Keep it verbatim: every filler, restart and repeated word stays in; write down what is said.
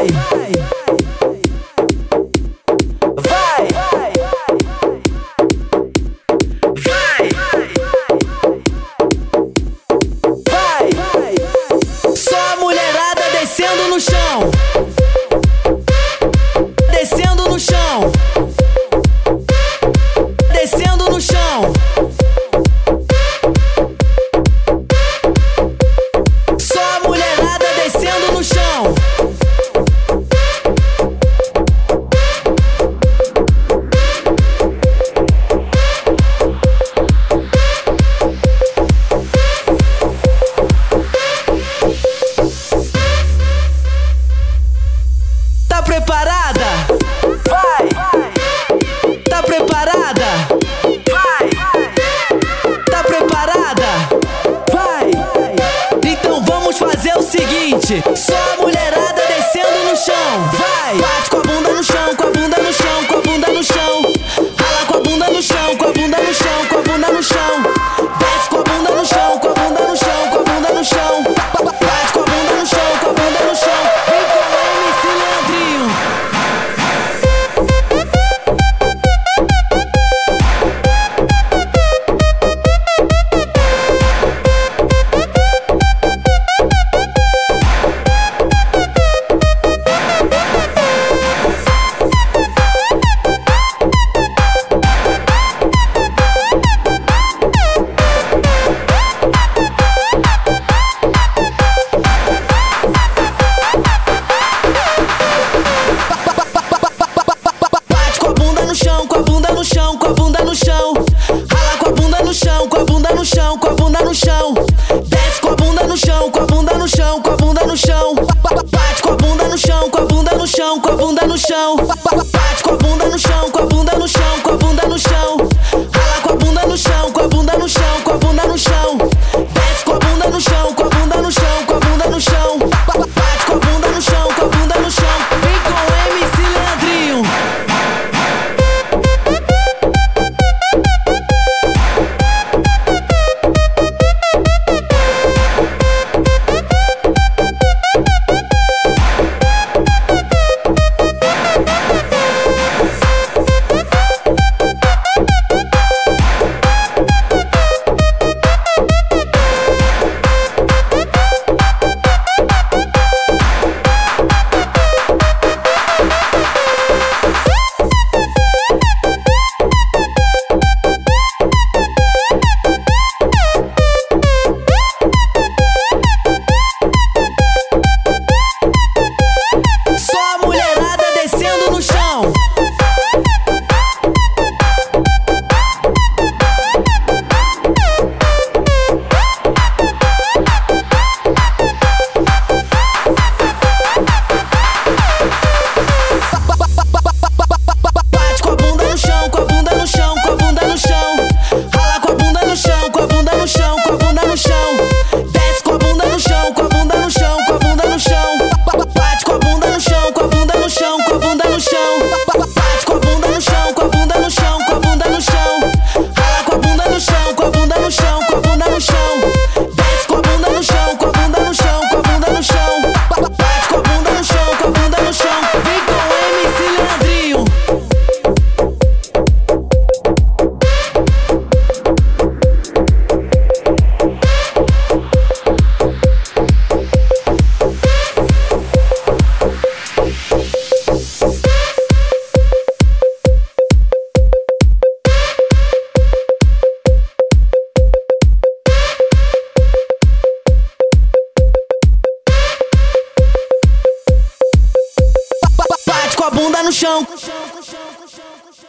Descendo no chão, descendo no chão, descendo no chão. Só a mulherada descendo no chão. Tá preparada? Vai! Tá preparada? Vai! Tá preparada? Vai! Então vamos fazer o seguinte: só a mulherada descendo no chão. Vai! Bate com a bunda no chão, com a bunda no chão, com a bunda no chão. Rala com a bunda no chão, com a bunda no chão, com a bunda no chão. Desce com a bunda no chão, com a bunda no chão, com a bunda no chão. Bate com a bunda no chão, com a bunda no chão. Vem com o M C Leandrinho. Com a bunda no chão, com a bunda no chão. Rala com a bunda no chão, com a bunda no chão, com a bunda no chão. Desce com a bunda no chão, com a bunda no chão, com a bunda no chão. Bate com a bunda no chão, com a bunda no chão, com a bunda no chão. Bate com a bunda no chão, com a bunda no chão, com a bunda no chão. Rala com a bunda no chão, com a bunda no chão, com a bunda no chão. Desce com a bunda no chão, com a bunda no chão, com a bunda no chão. Bate com a bunda no chão, com a bunda no chão. Vem com o M C Leandrinho. Bunda no chão.